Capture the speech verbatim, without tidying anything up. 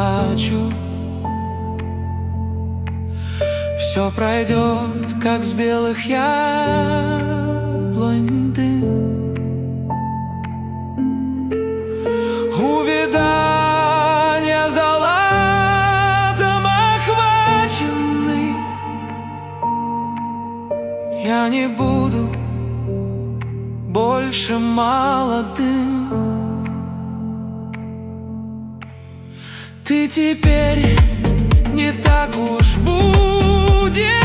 заплачу. Все пройдет, как с белых яблонь дым. Увядания золотом охвачены. Я не буду больше молодым. Ты теперь не так уж будешь